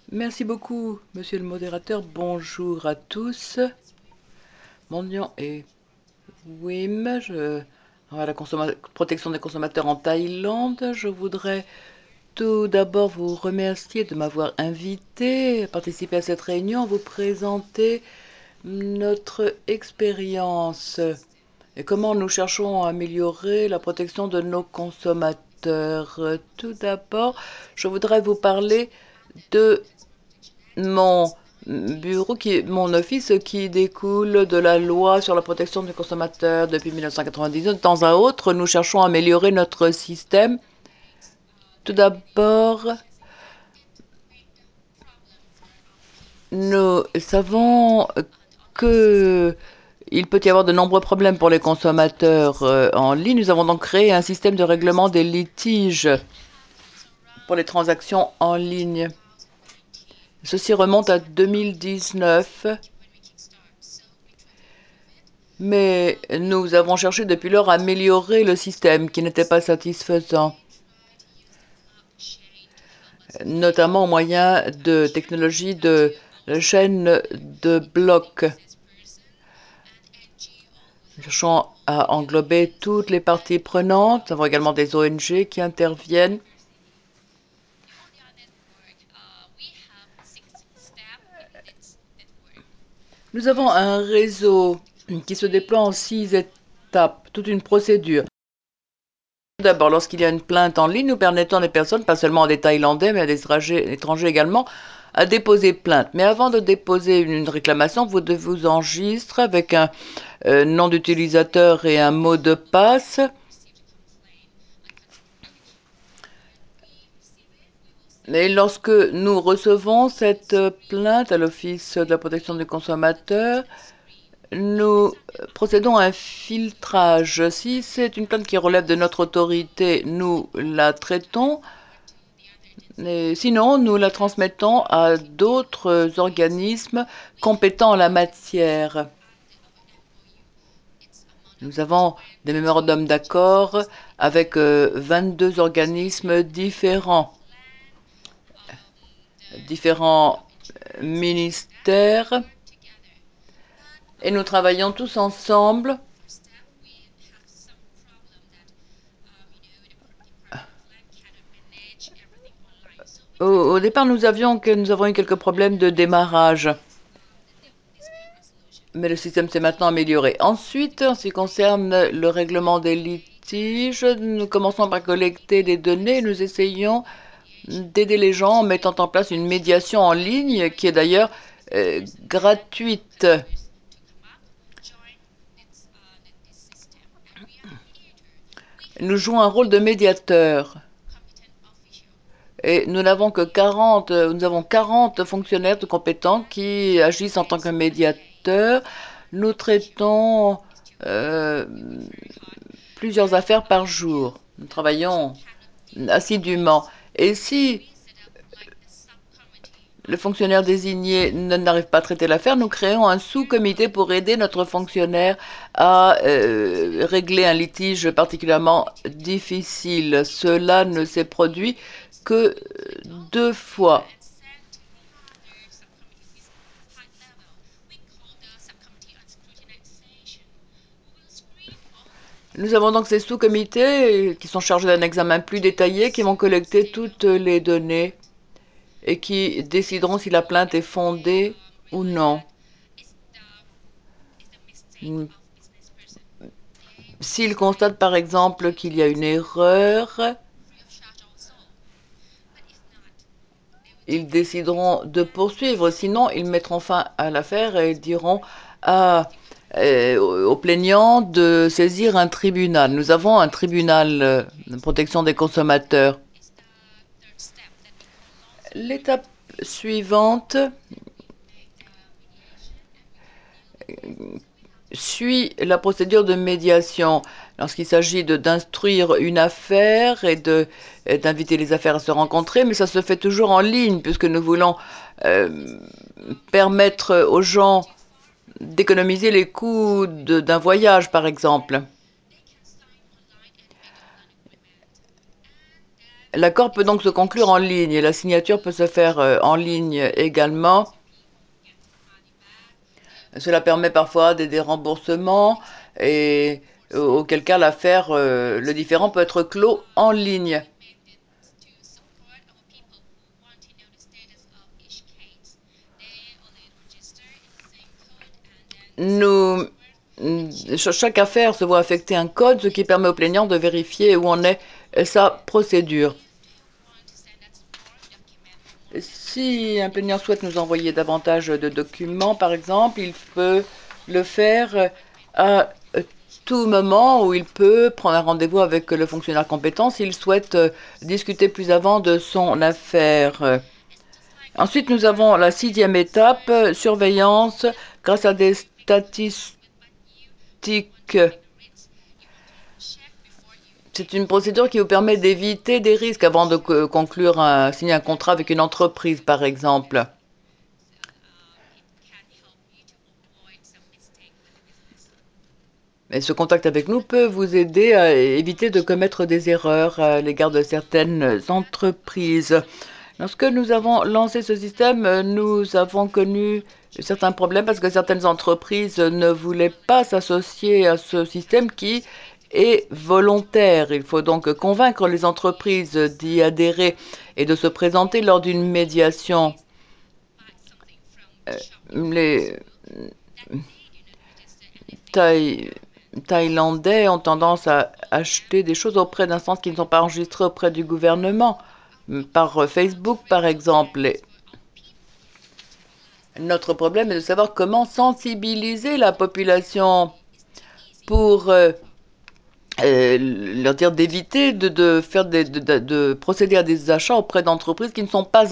Merci beaucoup, monsieur le modérateur. Bonjour à tous. Mon nom est Wim. Je à la protection des consommateurs en Thaïlande. Je voudrais tout d'abord vous remercier de m'avoir invité à participer à cette réunion, vous présenter notre expérience et comment nous cherchons à améliorer la protection de nos consommateurs. Tout d'abord, je voudrais vous parler de mon bureau, mon office qui découle de la loi sur la protection des consommateurs depuis 1999. De temps à autre, nous cherchons à améliorer notre système. Tout d'abord, nous savons que il peut y avoir de nombreux problèmes pour les consommateurs en ligne. Nous avons donc créé un système de règlement des litiges pour les transactions en ligne. Ceci remonte à 2019. Mais nous avons cherché depuis lors à améliorer le système qui n'était pas satisfaisant, notamment au moyen de technologies de chaîne de blocs. Nous cherchons à englober toutes les parties prenantes. Nous avons également des ONG qui interviennent. Nous avons un réseau qui se déploie en 6 étapes, toute une procédure. D'abord, lorsqu'il y a une plainte en ligne, nous permettons à des personnes, pas seulement à des Thaïlandais, mais à des étrangers également, à déposer plainte. Mais avant de déposer une réclamation, vous devez vous enregistrer avec un nom d'utilisateur et un mot de passe. Et lorsque nous recevons cette plainte à l'Office de la protection des consommateurs, nous procédons à un filtrage. Si c'est une plainte qui relève de notre autorité, nous la traitons. Et sinon, nous la transmettons à d'autres organismes compétents en la matière. Nous avons des mémorandums d'accord avec 22 organismes différents ministères, et nous travaillons tous ensemble. Au départ, nous avons eu quelques problèmes de démarrage, mais le système s'est maintenant amélioré. Ensuite, en ce qui concerne le règlement des litiges, nous commençons par collecter des données. Nous essayons d'aider les gens en mettant en place une médiation en ligne qui est d'ailleurs gratuite. Nous jouons un rôle de médiateur. Et nous n'avons que 40, nous avons 40 fonctionnaires de compétents qui agissent en tant que médiateurs. Nous traitons euh, plusieurs affaires par jour. Nous travaillons assidûment. Et si le fonctionnaire désigné n'arrive pas à traiter l'affaire, nous créons un sous-comité pour aider notre fonctionnaire à régler un litige particulièrement difficile. Cela ne s'est produit que 2 fois. Nous avons donc ces sous-comités qui sont chargés d'un examen plus détaillé, qui vont collecter toutes les données et qui décideront si la plainte est fondée ou non. S'ils constatent par exemple qu'il y a une erreur, ils décideront de poursuivre. Sinon, ils mettront fin à l'affaire et diront aux plaignants de saisir un tribunal. Nous avons un tribunal de protection des consommateurs. L'étape suivante suit la procédure de médiation lorsqu'il s'agit d'instruire une affaire et d'inviter les affaires à se rencontrer, mais ça se fait toujours en ligne puisque nous voulons euh, permettre aux gens d'économiser les coûts d'un voyage, par exemple. L'accord peut donc se conclure en ligne et la signature peut se faire en ligne également. Cela permet parfois des remboursements et auquel cas l'affaire, le différend peut être clos en ligne. Nous, chaque affaire se voit affecter un code, ce qui permet au plaignant de vérifier où en est sa procédure. Si un plaignant souhaite nous envoyer davantage de documents, par exemple, il peut le faire à tout moment où il peut prendre un rendez-vous avec le fonctionnaire compétent s'il souhaite discuter plus avant de son affaire. Ensuite, nous avons la sixième étape, surveillance grâce à des statistiques. C'est une procédure qui vous permet d'éviter des risques avant de conclure signer un contrat avec une entreprise, par exemple. Et ce contact avec nous peut vous aider à éviter de commettre des erreurs à l'égard de certaines entreprises. Lorsque nous avons lancé ce système, nous avons connu certains problèmes parce que certaines entreprises ne voulaient pas s'associer à ce système qui est volontaire. Il faut donc convaincre les entreprises d'y adhérer et de se présenter lors d'une médiation. Les Thaïlandais ont tendance à acheter des choses auprès d'instances qui ne sont pas enregistrées auprès du gouvernement, par Facebook par exemple. Et notre problème est de savoir comment sensibiliser la population pour leur dire d'éviter de procéder à des achats auprès d'entreprises qui ne sont pas